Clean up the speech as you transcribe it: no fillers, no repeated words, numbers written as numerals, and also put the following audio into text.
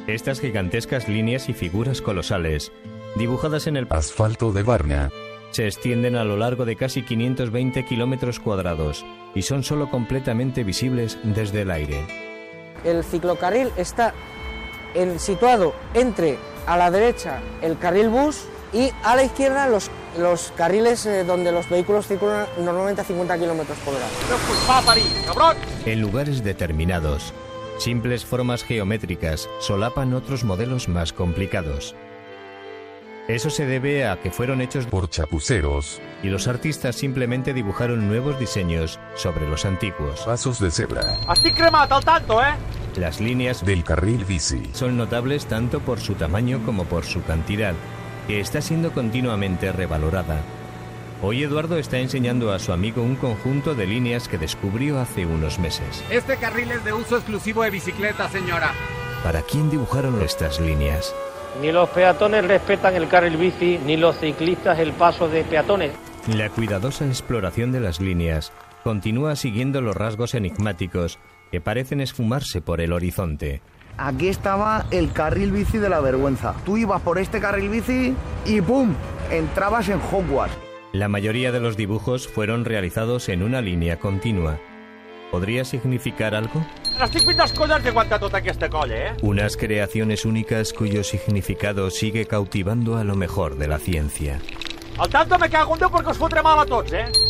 Estas gigantescas líneas y figuras colosales, dibujadas en el asfalto de Varna, se extienden a lo largo de casi 520 kilómetros cuadrados y son solo completamente visibles desde el aire. El ciclocarril está situado entre, a la derecha, el carril bus y a la izquierda los carriles donde los vehículos circulan normalmente a 50 kilómetros por hora. En lugares determinados, simples formas geométricas solapan otros modelos más complicados. Eso se debe a que fueron hechos por chapuceros y los artistas simplemente dibujaron nuevos diseños sobre los antiguos. Pasos de cebra. Estic cremat al tanto, Las líneas del carril bici son notables tanto por su tamaño como por su cantidad, que está siendo continuamente revalorada. Hoy Eduardo está enseñando a su amigo un conjunto de líneas que descubrió hace unos meses. Este carril es de uso exclusivo de bicicleta, señora. ¿Para quién dibujaron estas líneas? Ni los peatones respetan el carril bici, ni los ciclistas el paso de peatones. La cuidadosa exploración de las líneas continúa siguiendo los rasgos enigmáticos que parecen esfumarse por el horizonte. Aquí estaba el carril bici de la vergüenza. Tú ibas por este carril bici y ¡pum!, entrabas en Hogwarts. La mayoría de los dibujos fueron realizados en una línea continua. ¿Podría significar algo? Estic fent les colles de aguantar tota aquesta colla, Unas creaciones únicas cuyo significado sigue cautivando a lo mejor de la ciencia. Al tanto me cago en Déu perquè us fotré mal a tots,